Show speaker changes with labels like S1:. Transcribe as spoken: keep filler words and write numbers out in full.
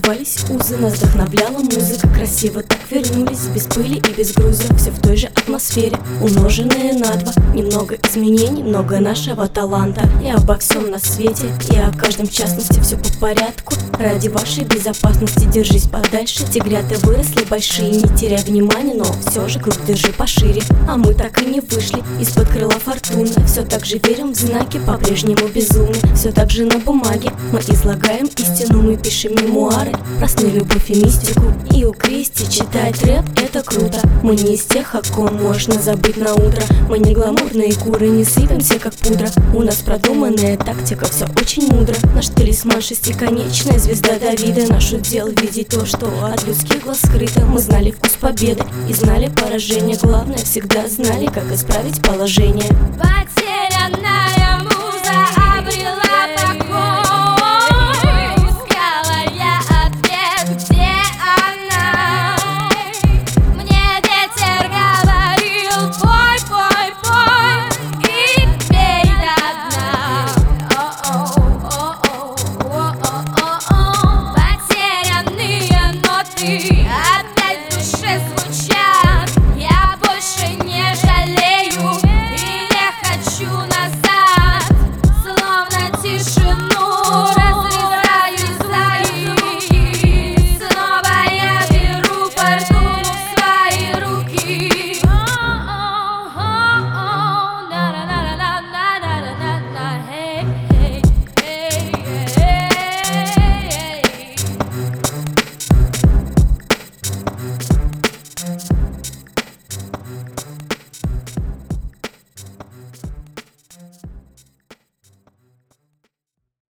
S1: Разрывались узы, нас вдохновляла музыка. Красиво так вернулись, без пыли и без груза. Все в той же атмосфере, умноженное на два. Немного изменений, много нашего таланта. И обо всем на свете, и о каждом в частности. Все по порядку, ради вашей безопасности. Держись подальше, тигрята выросли большие. Не теряй внимания, но все же круг держи пошире. А мы так и не вышли из-под крыла фортуны. Все так же верим в знаки, по-прежнему безумны. Все так же на бумаге мы излагаем истину. Мы пишем мемуары про сны, любовь и мистику. И у Кристи читать рэп — это круто. Мы не из тех, о ком можно забыть на утро. Мы не гламурные куры, не сыпемся как пудра. У нас продуманная тактика, все очень мудро. Наш талисман шестиконечная звезда Давида. Наш удел видеть то, что от людских глаз скрыто. Мы знали вкус победы и знали поражение. Главное, всегда знали, как исправить положение.
S2: Потерянная